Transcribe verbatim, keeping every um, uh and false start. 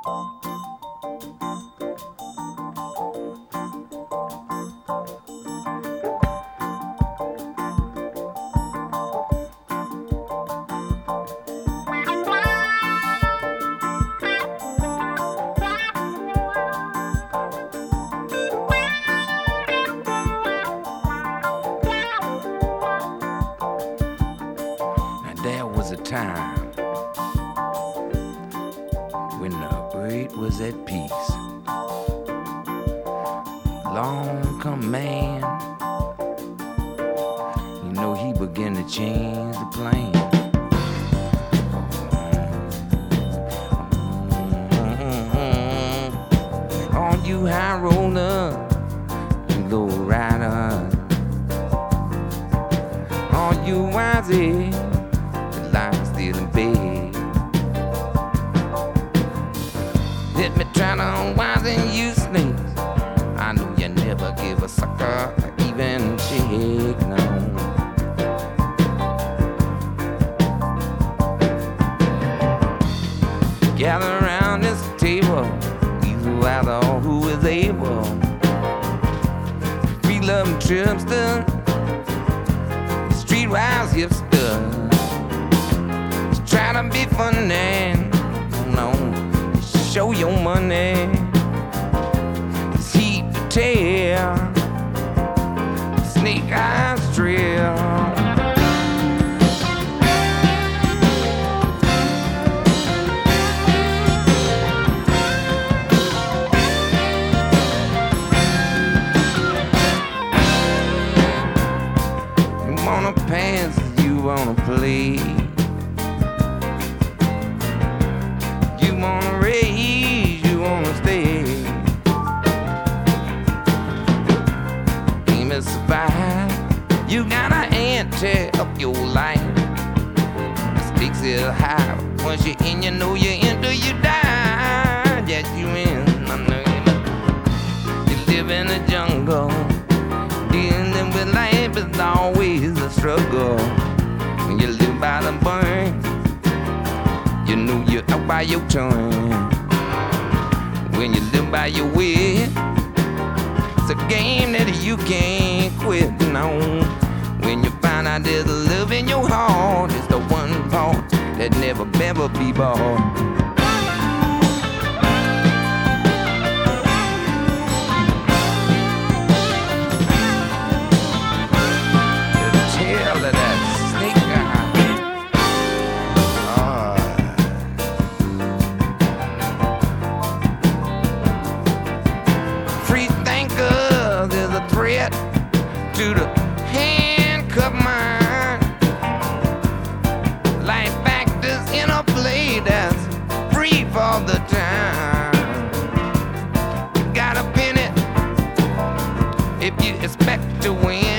There was a time when the earth was at peace. Long come man, you know he began to change the plan. Mm-hmm. All you high rollers, you low riders, all you wisey like still in bed. Let me try to unwind you snakes. I know you never give a sucker even a shake, no. Gather around this table, weasel out all who is able. Free loving tripster, streetwise hipster. Try to be funny, no, show your money. It's heat to tail, snake eyes trail. You wanna pass, you wanna play. You wanna raise, you wanna stay. Game is survive. You gotta ante up your life. Stakes is high. Once you're in, you know you're in till you die. Yes, you in. I know you know. You live in the jungle. Dealing with life is always a struggle. When you live by the burn, you know you're out by your turn. When you live by your wit, it's a game that you can't quit, no. When you find out there's love in your heart, it's the one part that never, ever be bought. To the handcuff mind, life factors in a play that's free for the time. You got a penny if you expect to win.